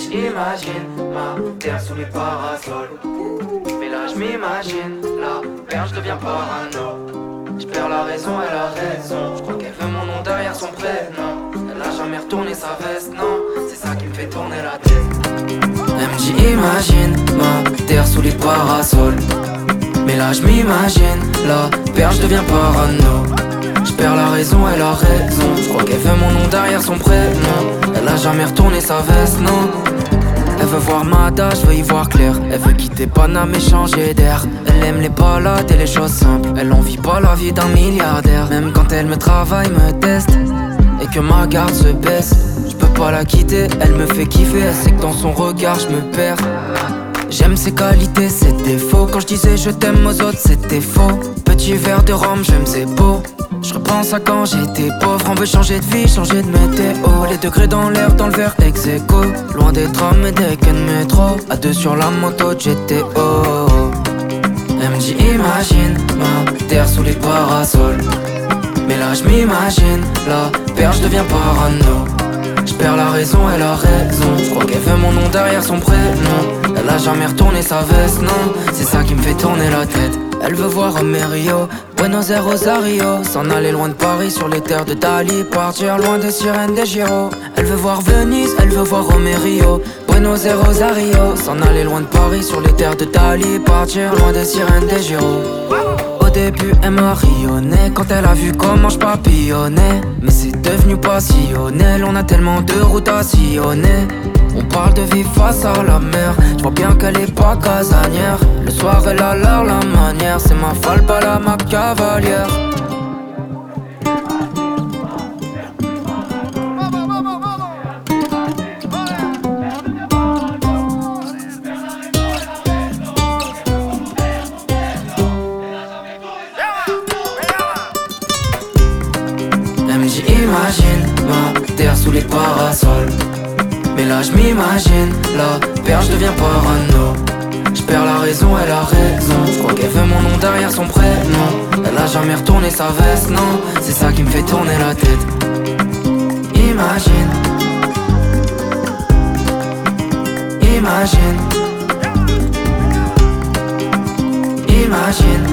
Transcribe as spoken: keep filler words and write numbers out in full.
j'imagine ma terre sous les parasols. Mais là j'm'imagine la perche devient parano. J'perds la raison, elle a raison. J'crois qu'elle veut mon nom derrière son prénom. Elle a jamais retourné sa veste, non. C'est ça qui me fait tourner la tête. Elle me dit imagine ma terre sous les parasols. Mais là j'm'imagine la perche devient parano. J'perds la raison, elle a raison. J'crois qu'elle veut mon nom derrière son prénom. Elle a jamais retourné sa veste, non. Elle veut voir ma tâche, veut y voir clair. Elle veut quitter Paname et changer d'air. Elle aime les balades et les choses simples. Elle en vit pas la vie d'un milliardaire. Même quand elle me travaille, me teste et que ma garde se baisse, je peux pas la quitter, elle me fait kiffer. Elle sait que dans son regard je me perds. J'aime ses qualités, ses défauts. Quand je disais je t'aime aux autres, c'était faux. Petit verre de rhum, j'aime c'est beau. Je repense à quand j'étais pauvre. On veut changer de vie, changer de météo. Les degrés dans l'air, dans le verre ex aequo. Loin des trams et des quais de métro. À deux sur la moto de G T O. Elle me dit imagine ma terre sous les parasols. Mais là j'm'imagine la perche devient parano. J'perds la raison, elle a raison. J'crois qu'elle veut mon nom derrière son prénom. Elle a jamais retourné sa veste, non. C'est ça qui me fait tourner la tête. Elle veut voir Romerio, Buenos Aires, Rosario. S'en aller loin de Paris sur les terres de Dali. Partir loin des sirènes des Giro. Elle veut voir Venise, elle veut voir Romerio, Buenos Aires, Rosario. S'en aller loin de Paris sur les terres de Dali. Partir loin des sirènes des Giro. Au début elle m'a rayonné quand elle a vu comment je papillonnais. Mais c'est devenu passionnel, on a tellement de routes à sillonner. On parle de vivre face à la mer. Je vois bien qu'elle est pas casanière. Le soir elle a l'air la manière. C'est ma falle, pas la ma cavalière. Elle me dit imagine ma terre sous les parasols. Mais là j'm'imagine la perche devient parano. J'perds la raison, elle a raison. J'crois qu'elle veut mon nom derrière son prénom. Elle a jamais retourné sa veste, non. C'est ça qui me fait tourner la tête. Imagine, imagine, imagine.